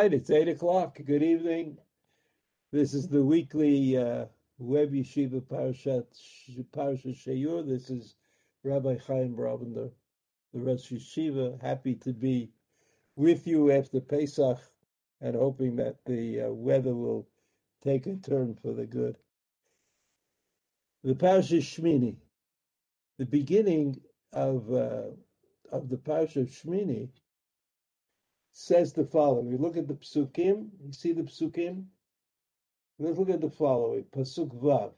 right, it's 8 o'clock. Good evening. This is the weekly Web Yeshiva Parashat Sheyur. This is Rabbi Chaim Bravender, the Rosh Yeshiva. Happy to be with you after Pesach and hoping that the weather will take a turn for the good. The Parashat Shmini, the beginning of the Parashat Shmini, says the following. We look at the Psukim. You see the Psukim? Let's look at the following. Pasuk Vav.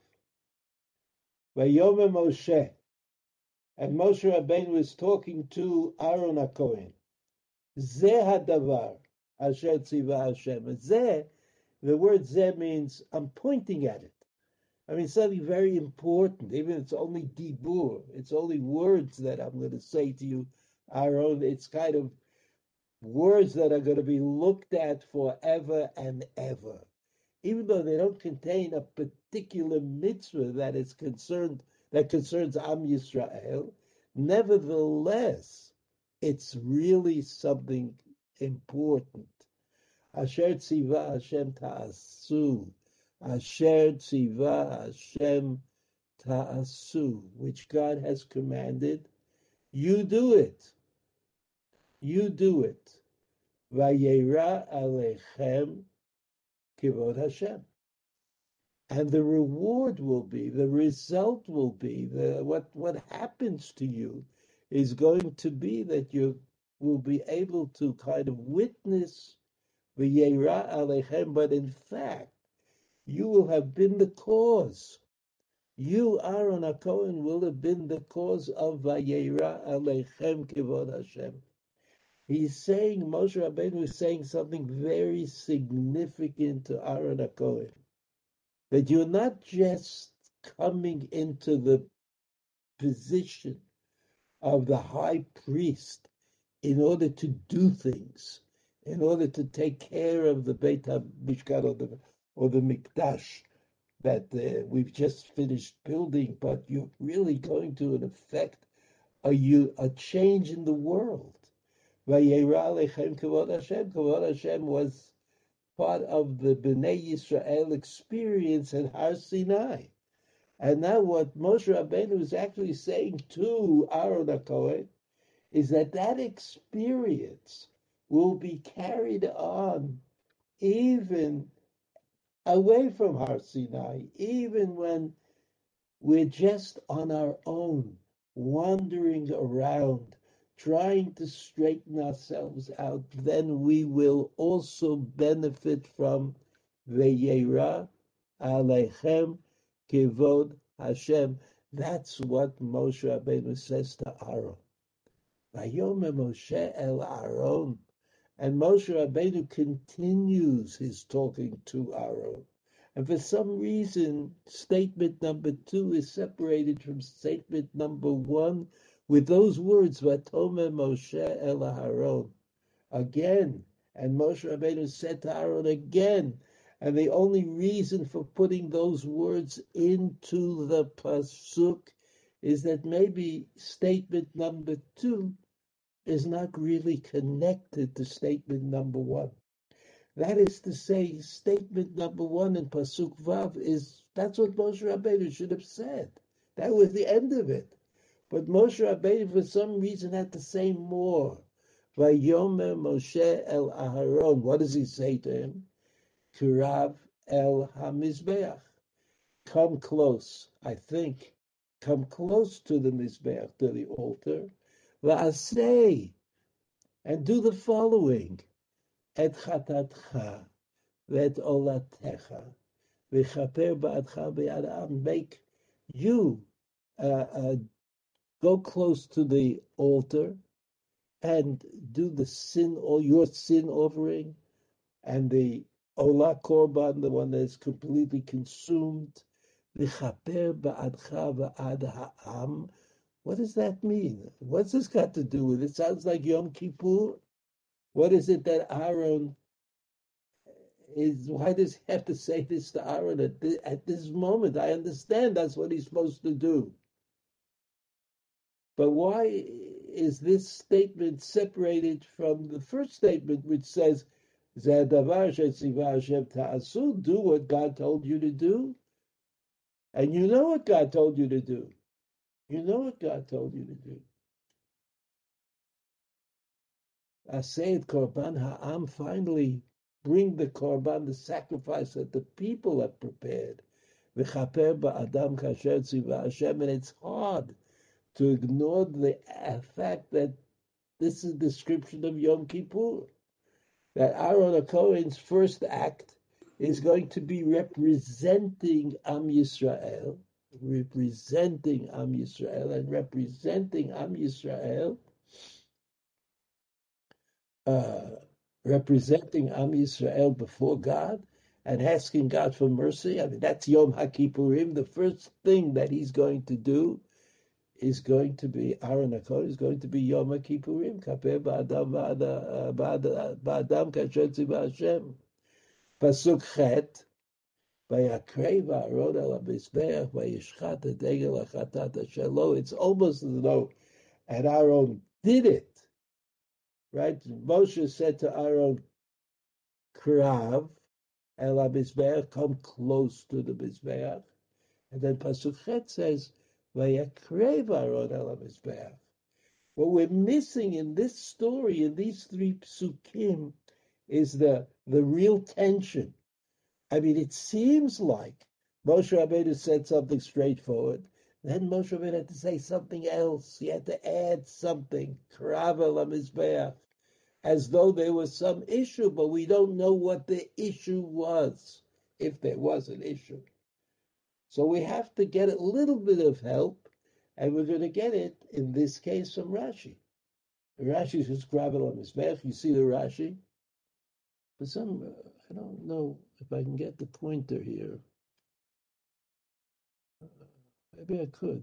Vayome Moshe. And Moshe Rabbeinu was talking to Aaron HaKohen. Zeh hadavar asher tziva Hashem. Zeh, the word zeh means I'm pointing at it. I mean, something very important. Even if it's only dibur. It's only words that I'm going to say to you, Aaron. It's kind of words that are going to be looked at forever and ever. Even though they don't contain a particular mitzvah that concerns Am Yisrael, nevertheless, it's really something important. Asher tziva Hashem ta'asu, Asher tziva Hashem ta'asu, which God has commanded, you do it. You do it. Vayera alechem Kivod Hashem. And the reward will be, the result will be, what happens to you is going to be that you will be able to kind of witness V'yera Alechem, but in fact, you will have been the cause. You, Aaron HaKohen, will have been the cause of V'yera Alechem Kivod Hashem. He's saying, Moshe Rabbeinu is saying something very significant to Aaron HaKohen, that you're not just coming into the position of the high priest in order to do things, in order to take care of the Beit HaMishkan or the Mikdash that we've just finished building, but you're really going to, in effect, a change in the world. Vayera Alechem Kavod Hashem. Kavod Hashem was part of the Bnei Yisrael experience at Har Sinai. And now what Moshe Rabbeinu is actually saying to Aaron HaKohen is that experience will be carried on even away from Har Sinai, even when we're just on our own, wandering around, trying to straighten ourselves out, then we will also benefit from V'yera Alechem Kivod Hashem. That's what Moshe Rabbeinu says to Aaron. Vayome Moshe el Aaron. And Moshe Rabbeinu continues his talking to Aaron. And for some reason, statement number 2 is separated from statement number 1 with those words, Vatome Moshe el Aharon, again. And Moshe Rabbeinu said to Aaron again. And the only reason for putting those words into the pasuk is that maybe statement number 2 is not really connected to statement number 1. That is to say, statement number 1 in pasuk Vav that's what Moshe Rabbeinu should have said. That was the end of it. But Moshe Rabbeinu, for some reason, had to say more. Vayomer Moshe el Aharon. What does he say to him? Kirav el HaMizbeach. Come close, I think. Come close to the Mizbeach, to the altar. Va'aseh. And do the following. Et chatatcha. Ve'et olatecha. V'chaper ba'adcha be'ad ha'am. Make you go close to the altar and do the your sin offering, and the Olah Korban, the one that is completely consumed. V'chaper ba'adcha v'ad ha'am. What does that mean? What's this got to do with it? It sounds like Yom Kippur. What is it that Aaron is? Why does he have to say this to Aaron at this moment? I understand that's what he's supposed to do. But why is this statement separated from the first statement, which says, Zeh hadavar shetzivah Hashem ta'asu. Do what God told you to do, and you know what God told you to do. You know what God told you to do. Aseh korban ha'am. Finally, bring the korban, the sacrifice that the people have prepared. V'chaper ba'adam kasher tzivah Hashem, and it's hard to ignore the fact that this is a description of Yom Kippur. That Aaron HaKohen's first act is going to be representing Am Yisrael, and representing Am Yisrael, representing Am Yisrael before God and asking God for mercy. I mean, that's Yom HaKippurim. The first thing that he's going to do is going to be, Aaron HaKohen is going to be Yom HaKippurim, Kapeh ba'adam kasher tzivah Hashem. Pasuk Chet, Vayakrev Aaron al HaMizbeach, Vayishchat ha'degel ha'chatat ha'shelo. It's almost as though, and Aaron did it, right? Moshe said to Aaron, Krav el HaMizbeach, come close to the Mizbeach. And then Pasuk Chet says, Vayakrev Aaron el HaMizbeach. What we're missing in this story, in these three psukim, is the real tension. I mean, it seems like Moshe Rabbeinu said something straightforward. Then Moshe Rabbeinu had to say something else. He had to add something, Krav el HaMizbeach, as though there was some issue, but we don't know what the issue was, if there was an issue. So we have to get a little bit of help, and we're going to get it, in this case, from Rashi. Rashi says, Krav el HaMizbeach. You see the Rashi? For some, I don't know if I can get the pointer here. Maybe I could.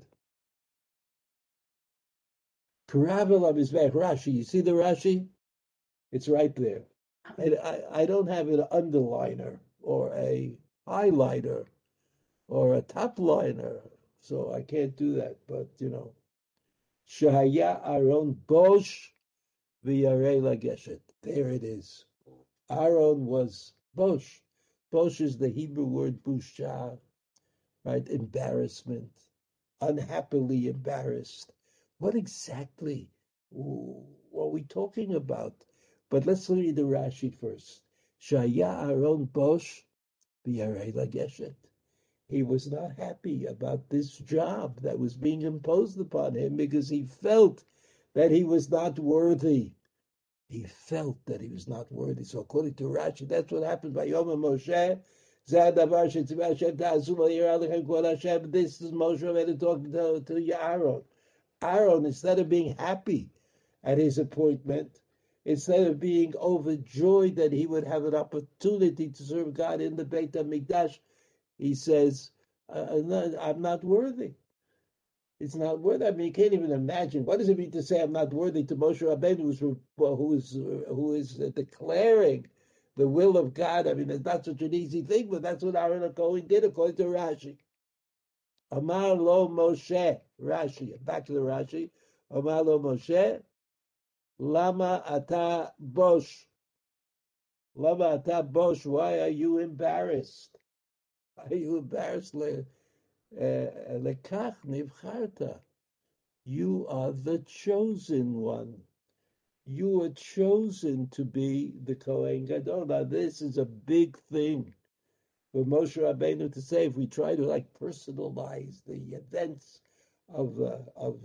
Krav el HaMizbeach, Rashi. You see the Rashi? It's right there. I don't have an underliner or a highlighter or a top liner, so I can't do that. But, Shahaya Aaron Bosh v'yarei lageshet. There it is. Aaron was Bosh. Bosh is the Hebrew word busha, right? Embarrassment, unhappily embarrassed. What exactly are we talking about? But let's read the Rashi first. Shaya Aaron Bosh v'yarei lageshet. He was not happy about this job that was being imposed upon him because he felt that he was not worthy. He felt that he was not worthy. So according to Rashi, that's what happened by Yom Moshe. This is Moshe Rabbeinu talking to Aaron. Aaron, instead of being happy at his appointment, instead of being overjoyed that he would have an opportunity to serve God in the Beit HaMikdash, he says, I'm not worthy. It's not worthy. I mean, you can't even imagine. What does it mean to say I'm not worthy to Moshe Rabbeinu, who is declaring the will of God? I mean, it's not such an easy thing, but that's what Aaron HaKohen did, according to Rashi. Amar lo Moshe, Rashi. Back to the Rashi. Amar lo Moshe, lama ata bosh. Lama ata bosh. Why are you embarrassed? Are you embarrassed? Lekach nivcharta. You are the chosen one. You are chosen to be the Kohen Gadol. Now, this is a big thing for Moshe Rabbeinu to say. If we try to personalize the events of the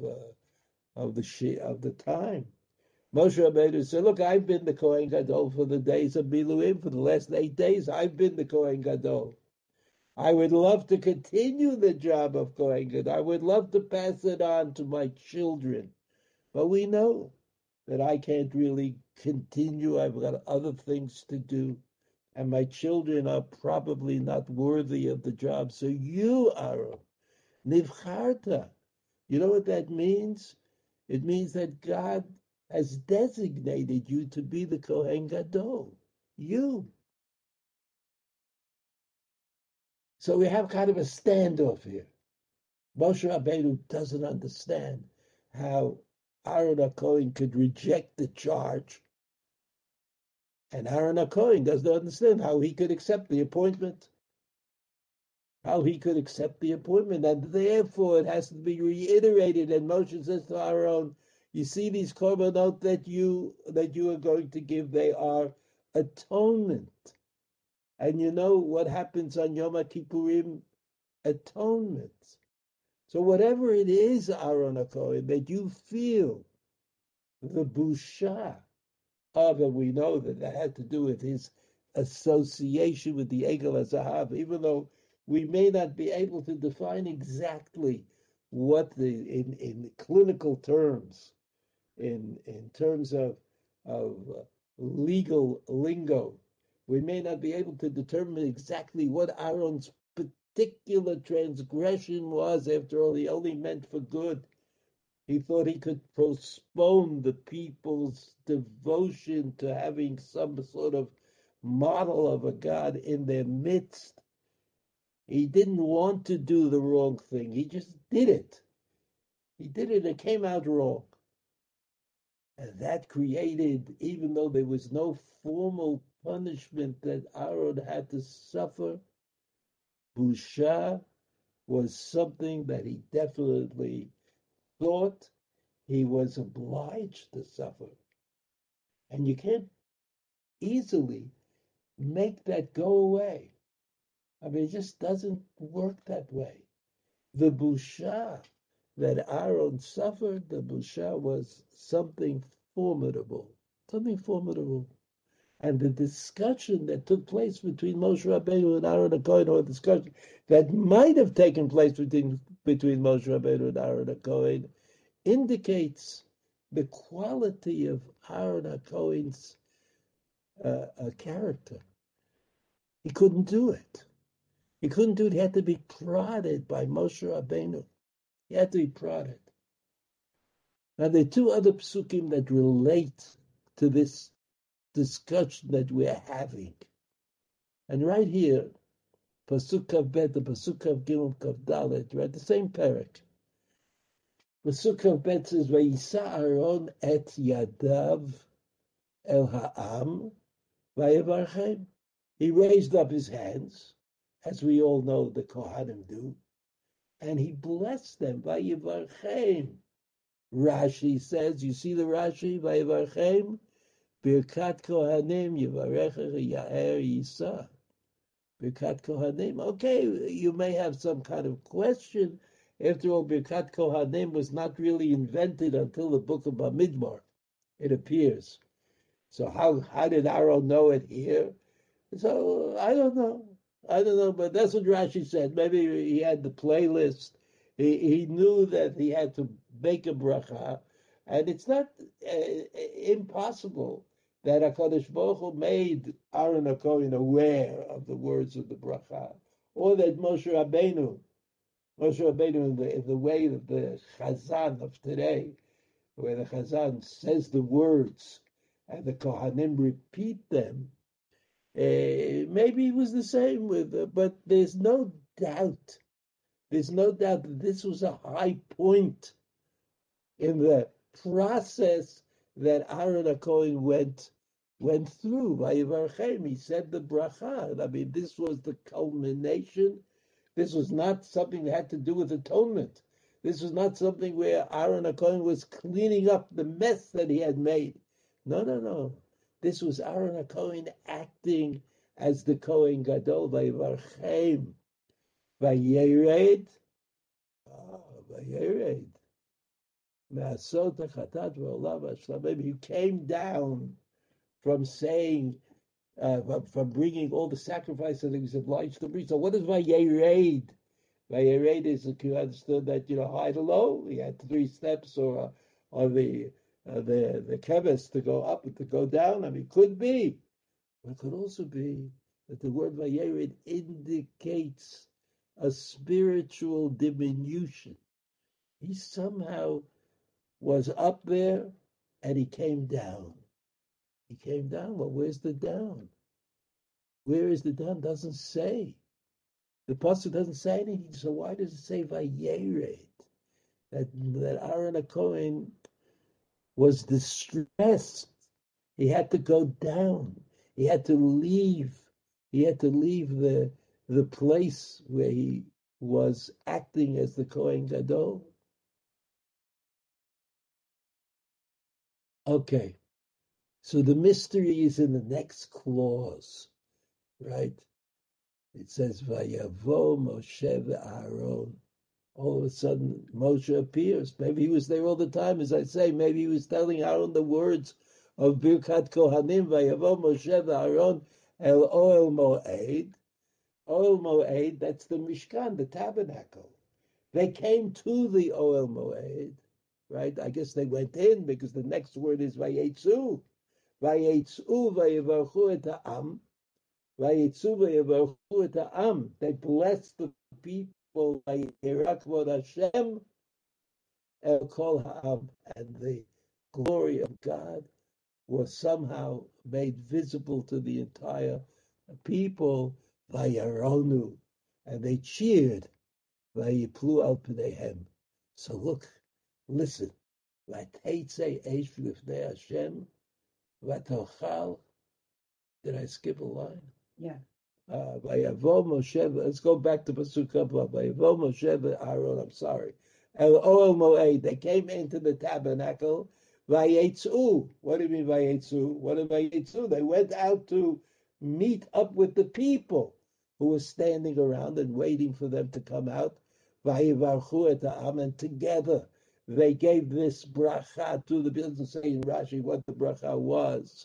time, Moshe Rabbeinu said, "Look, I've been the Kohen Gadol for the days of Miluim. For the last 8 days, I've been the Kohen Gadol. I would love to continue the job of Kohen Gadol. I would love to pass it on to my children. But we know that I can't really continue. I've got other things to do. And my children are probably not worthy of the job. So you, Aaron, nivcharta. You know what that means? It means that God has designated you to be the Kohen Gadol. You. So we have kind of a standoff here. Moshe Rabbeinu doesn't understand how Aaron HaKohen could reject the charge And Aaron HaKohen doesn't understand how he could accept the appointment. How he could accept the appointment. And therefore it has to be reiterated. And Moshe says to Aaron, you see these korbanot that you are going to give, they are atonement. And you know what happens on Yom Kippurim? Atonement. So whatever it is, Aaron HaKohen, that you feel the busha of, and we know that that had to do with his association with the Egel HaZahav, even though we may not be able to define exactly what in clinical terms, in terms of legal lingo, we may not be able to determine exactly what Aaron's particular transgression was. After all, he only meant for good. He thought he could postpone the people's devotion to having some sort of model of a God in their midst. He didn't want to do the wrong thing. He just did it. He did it and it came out wrong. And that created, even though there was no formal punishment that Aaron had to suffer, Busha was something that he definitely thought he was obliged to suffer. And you can't easily make that go away. I mean, it just doesn't work that way. The busha that Aaron suffered, the busha was something formidable, something formidable. And the discussion that took place between Moshe Rabbeinu and Aaron HaKohen, or a discussion that might have taken place between Moshe Rabbeinu and Aaron HaKohen, indicates the quality of Aaron HaKohen's character. He couldn't do it. He couldn't do it. He had to be prodded by Moshe Rabbeinu. He had to be prodded. Now, there are two other psukim that relate to this discussion that we're having. And right here, Pasuk Kav Bet, the Pasuk Kav Gimel Kav Dalet, we're at the same parak. Pasuk Kav Bet says, Vayisa Aaron et yadav el ha'am vayevarchem. He raised up his hands, as we all know the Kohanim do, and he blessed them. Vayevarchem. Rashi says, you see the Rashi, Vayevarchem, Birkat Kohanim, Yevarecha Yaher Yisa. Birkat Kohanim. Okay, you may have some kind of question. After all, Birkat Kohanim was not really invented until the book of Bamidbar, it appears. So how did Aaron know it here? So I don't know, but that's what Rashi said. Maybe he had the playlist. He knew that he had to make a bracha, and it's not impossible that HaKadosh Baruch Hu made Aaron HaKohen aware of the words of the bracha, or that Moshe Rabbeinu, in the way that the Chazan of today, where the Chazan says the words and the Kohanim repeat them, maybe it was the same with, but there's no doubt that this was a high point in the process that Aaron HaKohen went through. Vayevarchem, he said the bracha. I mean, this was the culmination. This was not something that had to do with atonement. This was not something where Aaron HaKohen was cleaning up the mess that he had made. No. This was Aaron HaKohen acting as the Kohen Gadol. Vayevarchem. Vayered. Vayered. Maybe he came down from saying, from bringing all the sacrifices that he was obliged to bring. So what is Vayered? Vayered is, you understood that, high to low. He had 3 steps, or the keves to go up and to go down. I mean, could be. But it could also be that the word Vayered indicates a spiritual diminution. He somehow was up there and he came down. He came down. Well, where's the down? Where is the down? Doesn't say. The pasuk doesn't say anything. So why does it say Vayered? That Aaron HaKohen was distressed. He had to go down. He had to leave. He had to leave the place where he was acting as the Kohen Gadol. Okay, so the mystery is in the next clause, right? It says, "Vayavo Moshe ve'Aaron." All of a sudden, Moshe appears. Maybe he was there all the time, as I say. Maybe he was telling Aaron the words of Birkat Kohanim, "Vayavo Moshe ve'Aaron el Oel Moed." Oel Moed, that's the Mishkan, the tabernacle. They came to the Oel Moed, right? I guess they went in because the next word is Vayetzu. Vayetzu vayevarchu et ha'am. Vayetzu vayevarchu et ha'am. They blessed the people. Vayerak vod Hashem el kol ha'am. And the glory of God was somehow made visible to the entire people. Vayaronu. And they cheered. Vayiplu al pneihem. So look, listen. Vateitze eish lifnei Hashem. Vatochal. Did I skip a line? Yeah. Vayavo Moshe. Let's go back to Pasuk Kavah. Vayavo Moshe Aaron. I'm sorry. El Oel Moed. They came into the tabernacle. Vayetzu. What do you mean Vayetzu? What did Vayetzu? They went out to meet up with the people who were standing around and waiting for them to come out. Vayivarchu et ha'am, and together they gave this bracha to the people. It doesn't say in Rashi what the bracha was.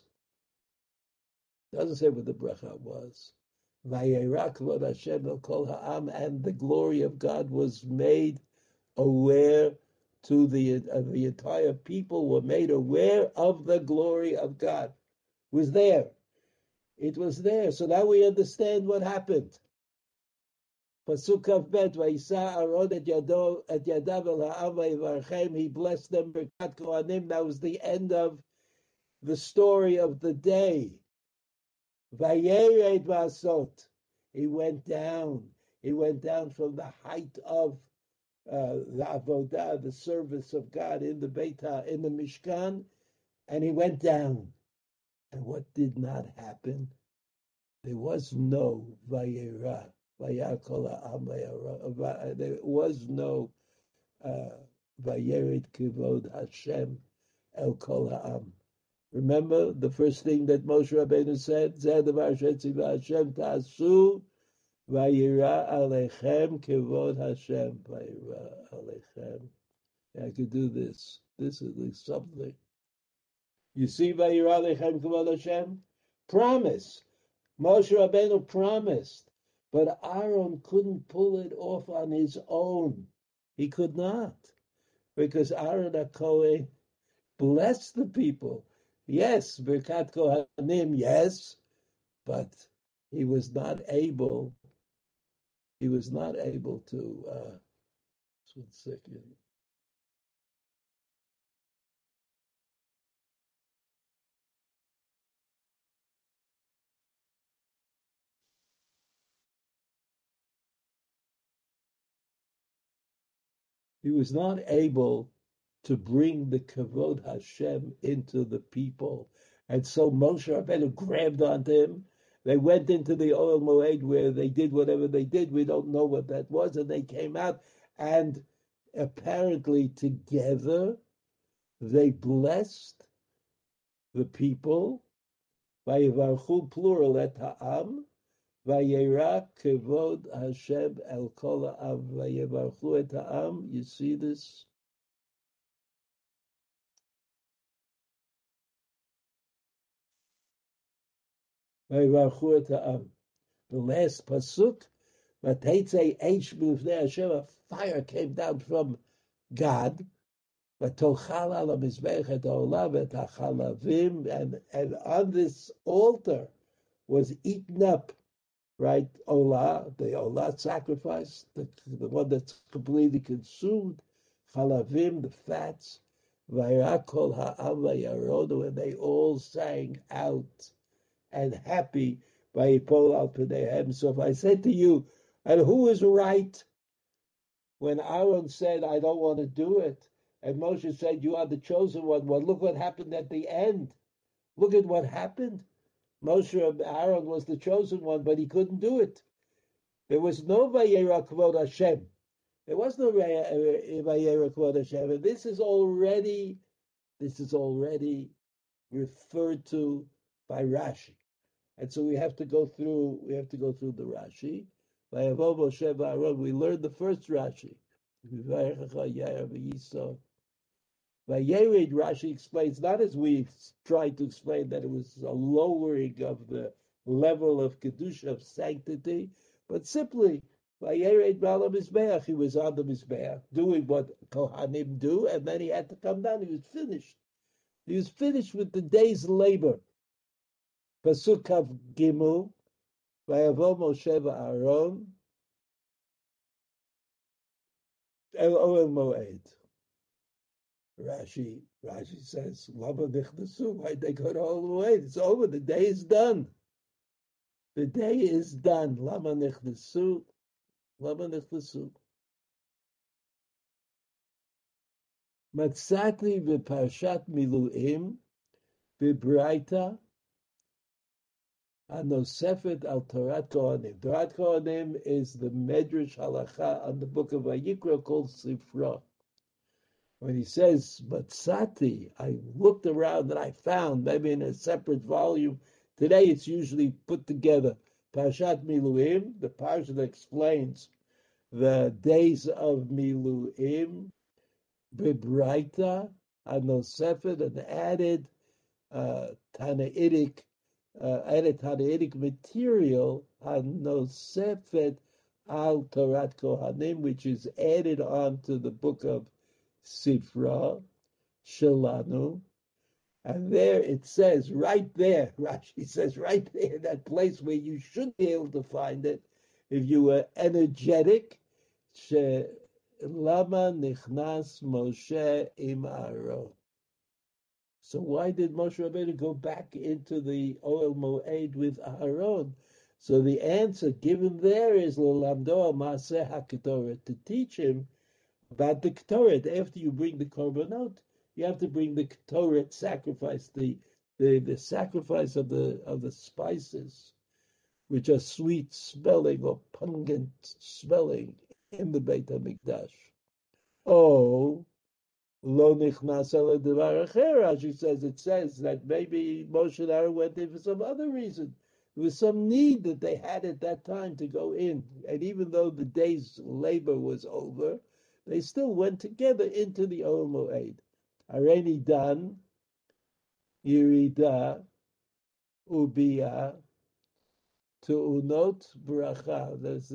It doesn't say what the bracha was. Vayerak vod Hashem el kol ha'am, and the glory of God was made aware to the entire people were made aware of the glory of God. It was there. It was there. So now we understand what happened. Pasuk Kav Bet, Vayisa Aaron et yadav el ha'am vayivarchem. He blessed them. Birkat Kohanim. That was the end of the story of the day. Vayered Vasot. He went down. He went down from the height of the avodah, the service of God in the in the Mishkan, and he went down. And what did not happen? There was no Vayera. There was no Vayered Kivod Hashem El Kol Ha'am. Remember the first thing that Moshe Rabbeinu said? Zeh davar shetzivah Hashem ta'asu vayira alechem kivod Hashem. Vayira alechem. I could do this. This is something. You see vayira alechem kivod Hashem? Promise. Moshe Rabbeinu promised. But Aaron couldn't pull it off on his own. He could not. Because Aaron HaKohen blessed the people. Yes, Birkat Kohanim, yes, but he was not able to, just 1 second. He was not able to bring the Kavod Hashem into the people. And so Moshe Rabbeinu grabbed onto him. They went into the Oel Moed where they did whatever they did. We don't know what that was. And they came out, and apparently together they blessed the people. Vayivarchu plural et ha'am. Vayerak kevod Hashem el kol ha'am. Vayivarchu et ha'am. You see this? Vayivarchu et ha'am. The last pasuk, Vateitze eish b'lifnei Hashem, a fire came down from God. Vatochal al hamizbech et ha'olah et ha'chalavim, and on this altar was eaten up, right? Olah, the Olah sacrifice, the one that's completely consumed, chalavim, the fats, vayakol ha'am vayarodu, and they all sang out and happy. Vayipol al pneihem. So if I said to you, and who is right? When Aaron said, I don't want to do it, and Moshe said, you are the chosen one. Well, look what happened at the end. Look at what happened. Moshe Aaron was the chosen one, but he couldn't do it. There was no Vayera Kvod Hashem. There was no Vayera Kvod Hashem. And this is already referred to by Rashi. And so we have to go through the Rashi. We learned the first Rashi. Vayered, Rashi explains, not as we tried to explain that it was a lowering of the level of Kedusha, of sanctity, but simply, Vayered Bala Mizbeach, he was on the Mizbeach, doing what Kohanim do, and then he had to come down, he was finished. He was finished with the day's labor. Pasuk Kav Gimel, Vayavo Moshe v'Aaron, El Oel Moed. Rashi says, Lama Nichnasu, why'd they go all the way? It's over, the day is done. The day is done. Lama Nichnasu, Lama Nichnasu. Matzati v'Parshat Miluim, v'Braita, Anosefet al Torat Kohanim. Torat Kohanim is the Medrash Halacha on the book of Vayikra called Sifra. When he says Matzati, I looked around and I found, maybe in a separate volume, today it's usually put together, Parshat Miluim, the parsha that explains the days of Miluim, Bibraita, Anosefet, and added Tanaitic material, Anosefet al Torat Kohanim, which is added on to the book of Sifra Shelanu, and there it says, right there, Rashi says, right there, that place where you should be able to find it, if you were energetic, Lama Nichnas Moshe im Aaron. So why did Moshe Rabbeinu go back into the Oel Moed with Aaron? So the answer given there is L'lamdo Maaseh HaKetoret, to teach him about the Ketoret. After you bring the korbanot, you have to bring the Ketoret sacrifice, the sacrifice of the spices, which are sweet smelling or pungent smelling in the Beit HaMikdash. Oh, lo nichnas ala devar acher. Rashi says, it says that maybe Moshe and Aaron went in for some other reason. There was some need that they had at that time to go in, and even though the day's labor was over, they still went together into the Oel Moed. Areni Dan, Yerida, Ubia, Tu'unot Bracha.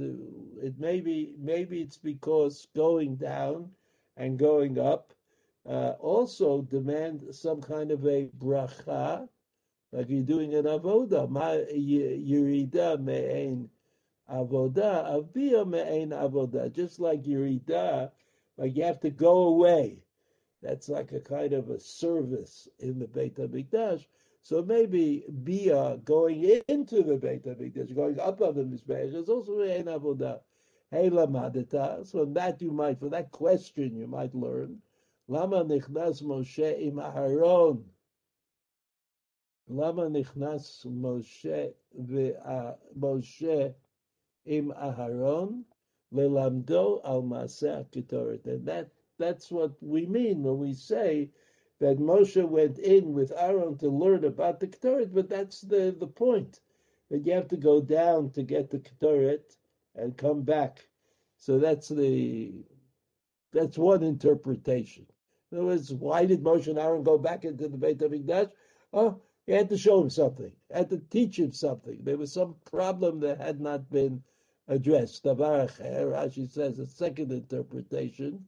Maybe it's because going down and going up also demand some kind of a bracha, like you're doing an avoda. Yerida me'ein avoda, avia me'ein avoda. Just like Yerida, like you have to go away. That's like a kind of a service in the Beit HaMikdash. So maybe Bia going into the Beit HaMikdash, going up on the Mizbeach, is also me'ein avoda. Hey lamadeta. So for that question you might learn, Lama nichnas Moshe im Aharon. Lama nichnas Moshe im Aharon lelamdo al Maaseh HaKetoret. And that's what we mean when we say that Moshe went in with Aaron to learn about the Ketoret, but that's the point, that you have to go down to get the Ketoret and come back. So that's one interpretation. In other words, why did Moshe and Aaron go back into the Beit HaMikdash? Oh, he had to show him something, had to teach him something. There was some problem that had not been addressed. Davar acher, Rashi says a second interpretation.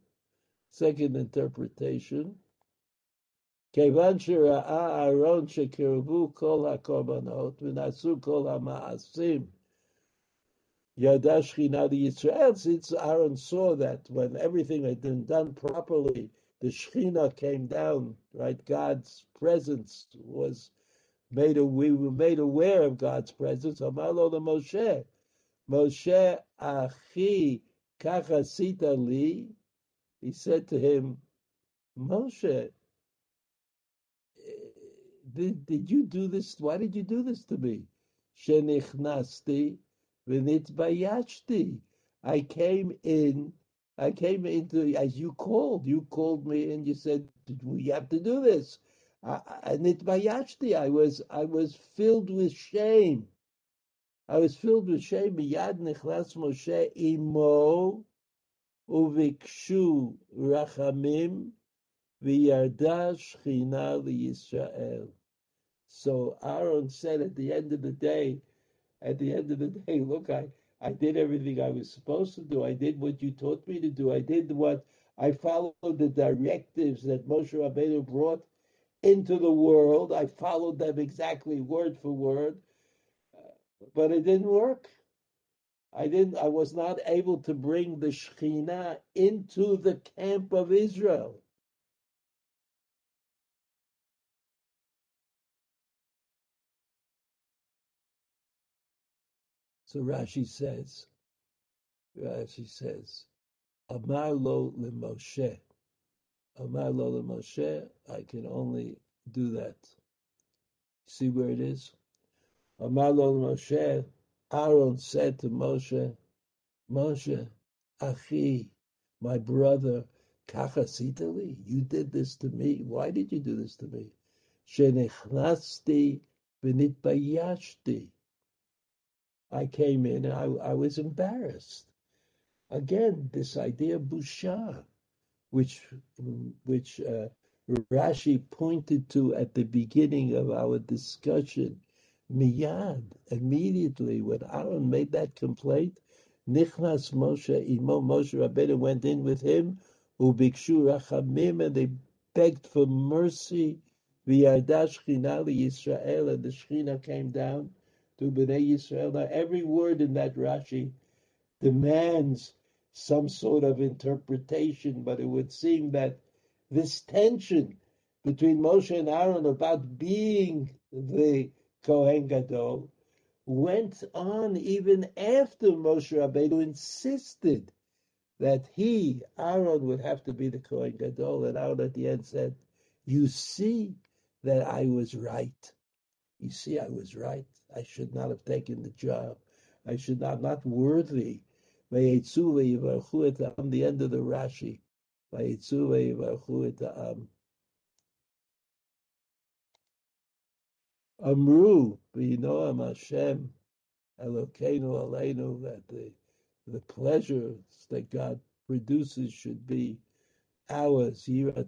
Kevan shera'a Aaron shekirvu kol hakorbanot v'nasu kol hama'asim Yada Shechina Yisrael, since Aaron saw that when everything had been done properly, the Shechina came down, right? God's presence was we were made aware of God's presence. Amalo the Moshe Achi Kachasita Li. He said to him, Moshe, did you do this? Why did you do this to me? Shenichnasti v'nitbayashti. I came in, I came into, as you called me and you said, we have to do this. Nitbayashti, I was filled with shame. I was filled with shame. Miyad nichlas Moshe imo uvikshu rachamim v'yarda shchina liyisrael. So Aaron said at the end of the day, look, I did everything I was supposed to do. I did what you taught me to do. I followed the directives that Moshe Rabbeinu brought into the world. I followed them exactly word for word, but it didn't work. I was not able to bring the Shekhinah into the camp of Israel. So Rashi says, Amar lo lemoshe. Amar lo lemoshe, I can only do that. See where it is? Amar lo lemoshe, Aaron said to Moshe, Moshe, Achi, my brother, Kachasitali, you did this to me. Why did you do this to me? Shenechnasti v'nitbayashti. I came in and I was embarrassed. Again, this idea of busha, which Rashi pointed to at the beginning of our discussion. Miyad, immediately when Aaron made that complaint, Nichnas Moshe Imo, Moshe Rabbeinu went in with him, Ubikshu Rachamim, and they begged for mercy. V'yarda Shechina Yisrael, and the Shechina came down to Bnei Yisrael. Now, every word in that Rashi demands some sort of interpretation, but it would seem that this tension between Moshe and Aaron about being the Kohen Gadol went on even after Moshe Rabbeinu insisted that Aaron, would have to be the Kohen Gadol, and Aaron at the end said, you see that I was right. You see, I was right. I should not have taken the job. I should not worthy. On the end of the Rashi. Amru, B'Noam Hashem, Elokeinu Aleinu, that the pleasures that God produces should be ours.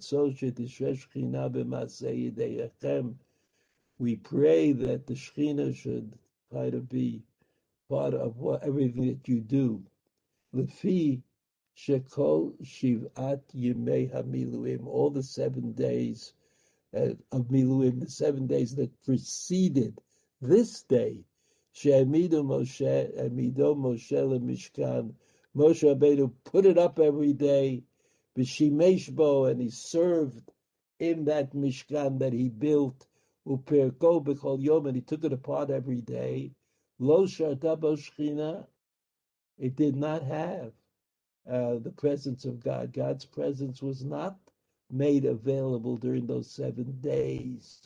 We pray that the Shekhinah should try to be part of everything that you do. Lefi Shekol Shivat Yemei HaMiluim, all the 7 days of Miluim, the 7 days that preceded this day. She'amido Moshe leMishkan. Moshe Rabbeinu put it up every day, B'shimesh bo, and he served in that Mishkan that he built, Uperko b'chol yom, and he took it apart every day. Lo sharta bo Shechina, it did not have the presence of God. God's presence was not made available during those 7 days.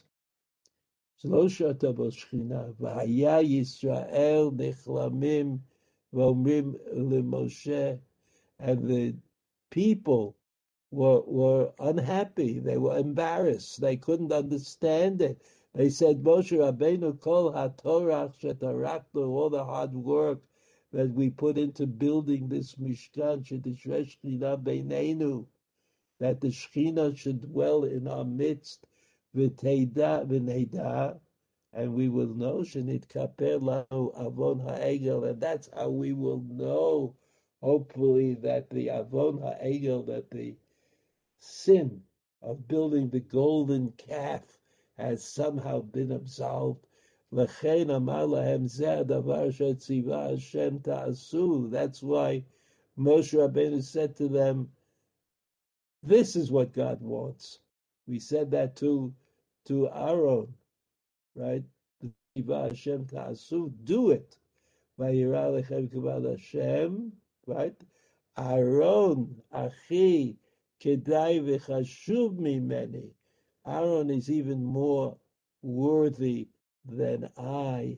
V'haya Yisrael nechlamim v'omrim leMoshe, and the people were unhappy. They were embarrassed. They couldn't understand it. They said, Moshe Rabbeinu kol hatorach shetaraknu, all the hard work that we put into building this Mishkan, shedishresh Shechina beinenu, that the Shechina should dwell in our midst, v'neda, and we will know, shenitkaper lanu avon ha'egel, and that's how we will know, hopefully, that the avon ha'egel, that the sin of building the golden calf has somehow been absolved. L'chein amar lahem zeh hadavar shetzivah Hashem ta'asu. That's why Moshe Rabbeinu said to them, this is what God wants. We said that to Aaron, right? Hashem ta'asu, do it. Vayira lechem kavod Hashem, right? Aaron, achi, kedai v'chashuv mimeni. Aaron is even more worthy than I,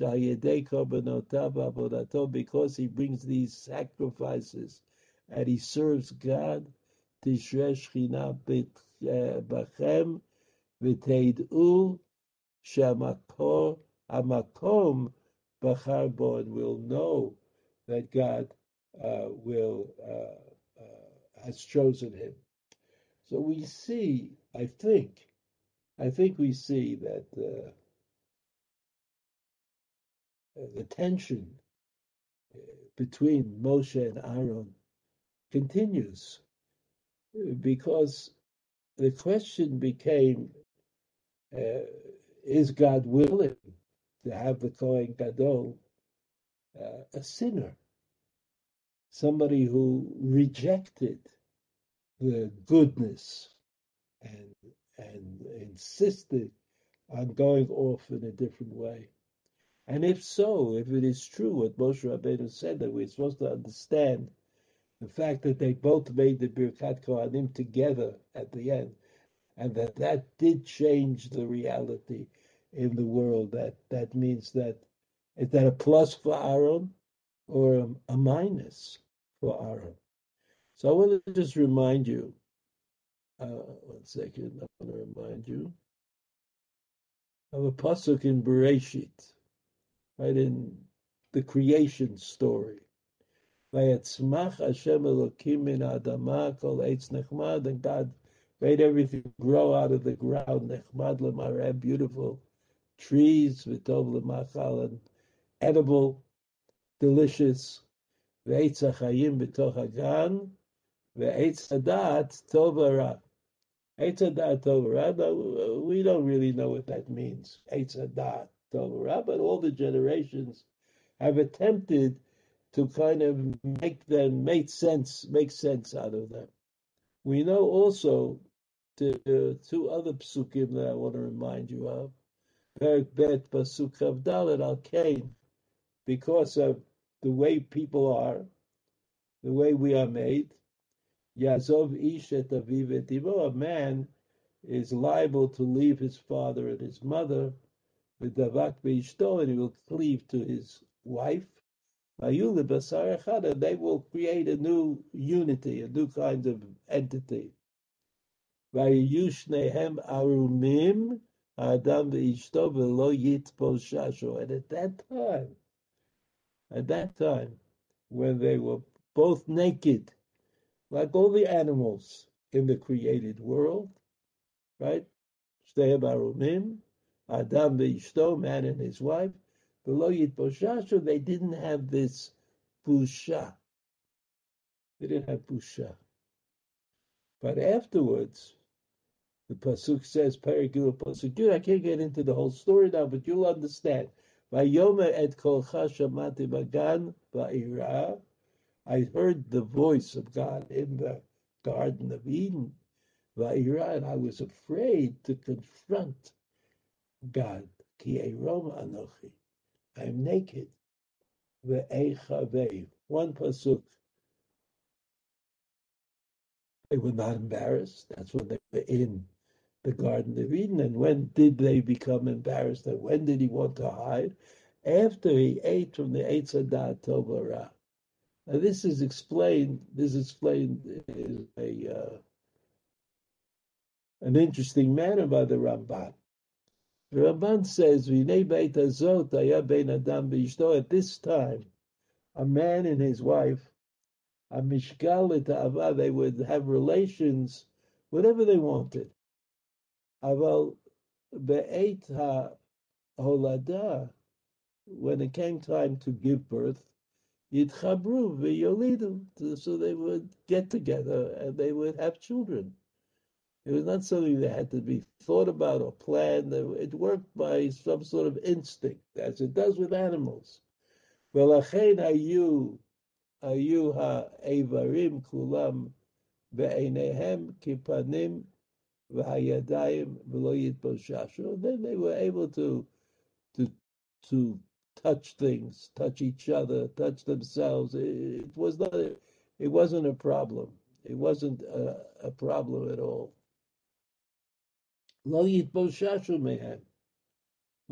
because he brings these sacrifices and he serves God. Tishre Shechina bachem v'teid'u shemakor hamakom bachar bo, and will know that God will has chosen him. So we see, I think we see that the tension between Moshe and Aaron continues, because the question became, is God willing to have the Kohen Gadol a sinner, somebody who rejected the goodness and insisted on going off in a different way? And if so, if it is true what Moshe Rabbeinu said, that we're supposed to understand the fact that they both made the Birkat Kohanim together at the end, and that did change the reality in the world, that means that, is that a plus for Aaron or a minus for Aaron? So I want to just remind you, 1 second, I want to remind you of a pasuk in Bereshit, right, in the creation story. Vayetzmach Hashem Elokim min Adama kol eitz nechmad, and God made everything grow out of the ground, nechmad lemareh, beautiful trees, v'tov lemachal, and edible, delicious, v'eitz hachayim b'toch hagan, v'eitz hadat tov hara. Eitz hadat tov hara, we don't really know what that means, eitz hadat tov hara, but all the generations have attempted to kind of make sense out of them. We know also the two other psukim that I want to remind you of. Perik Bet Pasuk Chav Dalet Al Kain, because of the way people are, the way we are made. Yazov Ish et Aviv et Ivo, a man is liable to leave his father and his mother, v'davak beishto, and he will cleave to his wife. They will create a new unity, a new kind of entity. And at that time, when they were both naked, like all the animals in the created world, right? Shtehem arumim, Adam ve'ishto, man and his wife. Below Yitboshashu, they didn't have this busha. They didn't have busha. But afterwards, the pasuk says, Paragil pasuk. I can't get into the whole story now, but you'll understand. Vayomer et kolcha shamati bagan ba'ira. I heard the voice of God in the Garden of Eden, va'ira, and I was afraid to confront God. Ki erom anochi. I am naked. Ve'echavei. One pasuk. They were not embarrassed. That's when they were in the Garden of Eden. And when did they become embarrassed? And when did he want to hide? After he ate from the Eitz Hadat Tov Hara. Now this is explained. In an interesting manner by the Ramban. The Ramban says, "V'nei beit hazot haya bein adam v'ishto." At this time, a man and his wife, a mishgal l'ta'ava, they would have relations, whatever they wanted. Aval be'eit ha'holada, when it came time to give birth, yitchabru v'yolidu, so they would get together and they would have children. It was not something that had to be thought about or planned. It worked by some sort of instinct, as it does with animals. V'lachein hayu ha'evarim kulam ve'einehem kipanim v'hayadayim v'lo yitboshashu. Then they were able to touch things, touch each other, touch themselves. It wasn't a problem. It wasn't a problem at all. Lo yitboshashu mehem.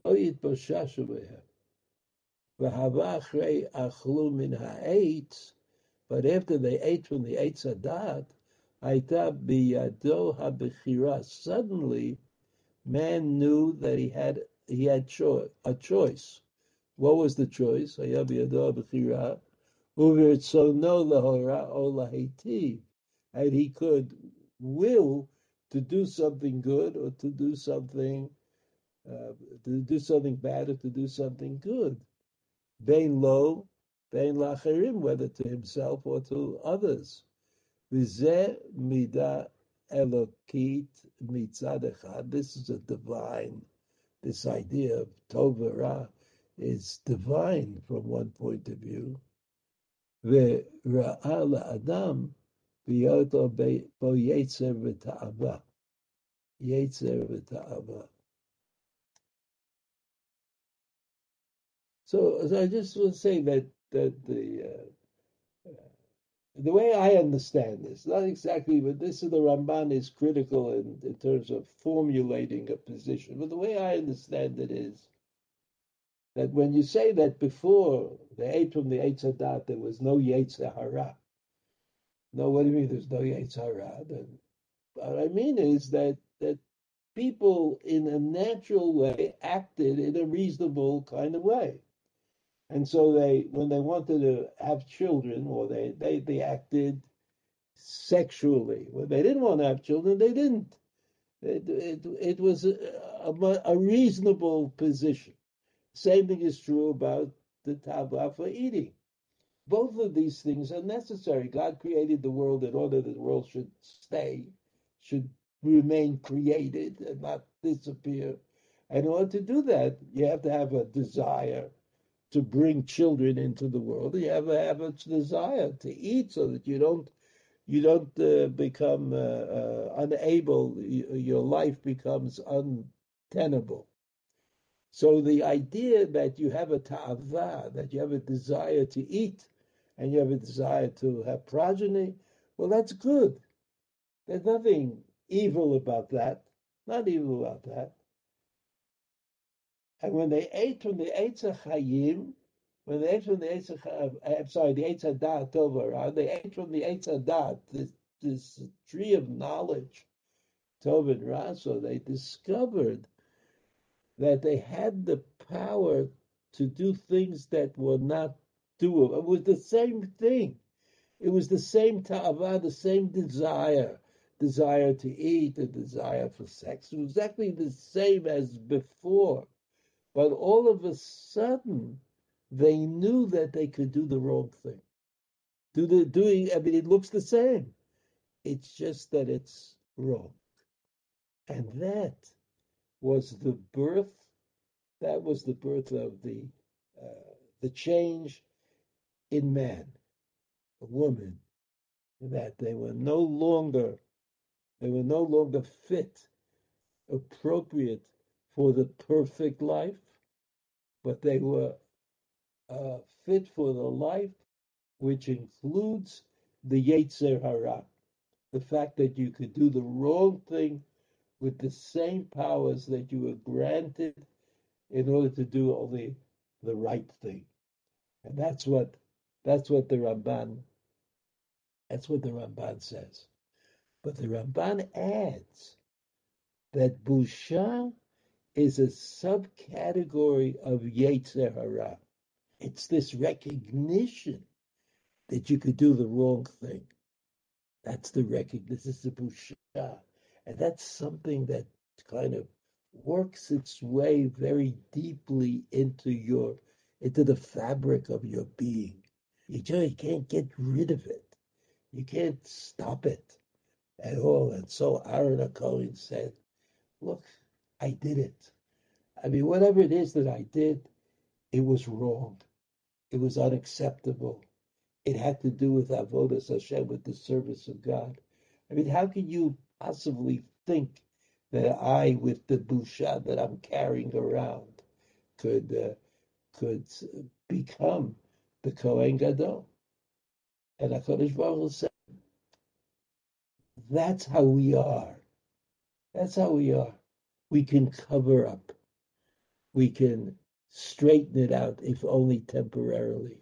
לא יתבוששו בהם. והווה אחרי אכלו מן העץ, but after they ate from the Eitz Hadat, הייתה בידו הבחירה. Suddenly, man knew that he had a choice. What was the choice? היה בידו הבחירה, וברצונו להורא או להיטיב. And he could will to do something good or to do something bad or to do something good. Bein lo, bein lacherim, whether to himself or to others. V'zeh midah elokit mitzad echad. This is a divine. This idea of tov v'ra is divine from one point of view. V'ra'a la'adam v'yoto bo yetzer v'ta'ava. Yetzer v'ta'ava. So I just want to say that the way I understand this, not exactly, but this is the Ramban is critical in terms of formulating a position. But the way I understand it is that when you say that before they ate from the Eitz Hadat, there was no Yetzer Hara. No, what do you mean there's no Yetzer Hara? What I mean is that people in a natural way acted in a reasonable kind of way. And so when they wanted to have children, or they acted sexually. When they didn't want to have children, they didn't. It was a reasonable position. Same thing is true about the tava for eating. Both of these things are necessary. God created the world in order that the world should remain created and not disappear. And in order to do that, you have to have a desire to bring children into the world. You have to have a desire to eat so that you don't become unable, your life becomes untenable. So the idea that you have a ta'ava, that you have a desire to eat, and you have a desire to have progeny, well, that's good. There's nothing evil about that. Not evil about that. And when they ate from the Eitz HaChayim, when they ate from the Eitz the Eitz Hadat Tov, they ate from the Eitz Hadat, this tree of knowledge, Tov and Ra, so they discovered that they had the power to do things that were not doable. It was the same thing. It was the same ta'ava, the same desire to eat, a desire for sex. It was exactly the same as before. But all of a sudden, they knew that they could do the wrong thing. It looks the same. It's just that it's wrong. And that was the birth of the change in man, a woman, that they were no longer fit, appropriate for the perfect life, but they were fit for the life which includes the Yetzer Hara, the fact that you could do the wrong thing with the same powers that you were granted in order to do only the right thing. And that's what the Ramban says. But the Ramban adds that Busha is a subcategory of Yetzer Hara. It's this recognition that you could do the wrong thing. That's the recognition. This is the Busha. And that's something that kind of works its way very deeply into the fabric of your being. You can't get rid of it. You can't stop it at all. And so Aaron HaKohen said, look, I did it. I mean, whatever it is that I did, it was wrong. It was unacceptable. It had to do with Avodas Hashem, with the service of God. I mean, how can you possibly think that I, with the busha that I'm carrying around, could become the Kohen Gadol? And HaKadosh Baruch Hu said, that's how we are. That's how we are. We can cover up. we can straighten it out, if only temporarily.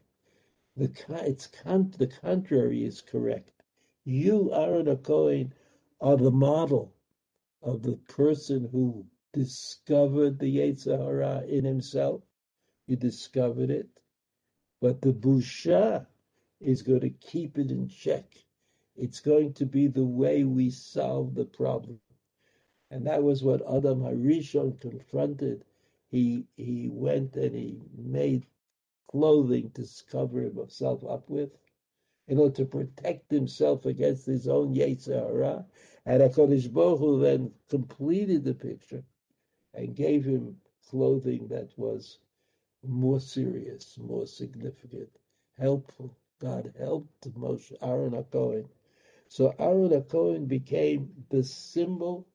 The contrary is correct. You, Aaron HaKohen, are the model of the person who discovered the Yetzer Hara in himself. You discovered it, but the Busha is going to keep it in check. It's going to be the way we solve the problem. And that was what Adam HaRishon confronted. He went and he made clothing to cover himself up with in order to protect himself against his own Yetzer Hara. And HaKadosh Baruch Hu then completed the picture and gave him clothing that was more serious, more significant, helpful. God helped Moshe, Aaron HaKohen. So Aaron HaKohen became the symbol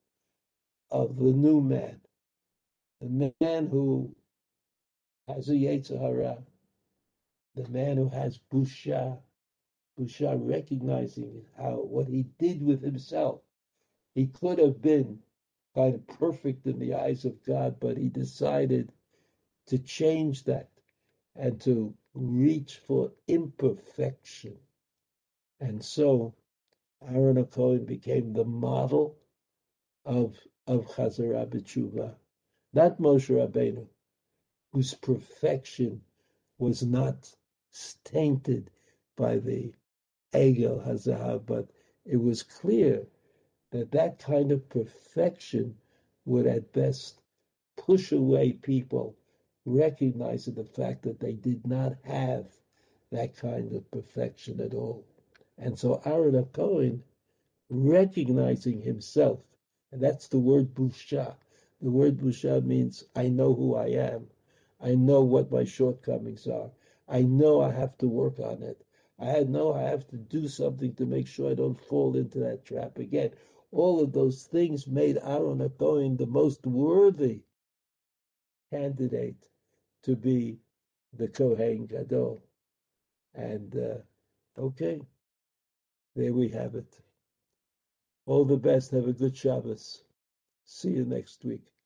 of the new man, the man who has a Yetzer Hara, the man who has Busha, Busha recognizing what he did with himself. He could have been kind of perfect in the eyes of God, but he decided to change that and to reach for imperfection. And so Aaron HaKohen became the model of Chazara B'Tshuva, not Moshe Rabbeinu, whose perfection was not tainted by the Egel Hazahav, but it was clear that that kind of perfection would at best push away people recognizing the fact that they did not have that kind of perfection at all. And so Aaron HaKohen, recognizing himself, and that's the word busha. The word busha means I know who I am. I know what my shortcomings are. I know I have to work on it. I know I have to do something to make sure I don't fall into that trap again. All of those things made Aaron HaKohen the most worthy candidate to be the Kohen Gadol. And okay, there we have it. All the best. Have a good Shabbos. See you next week.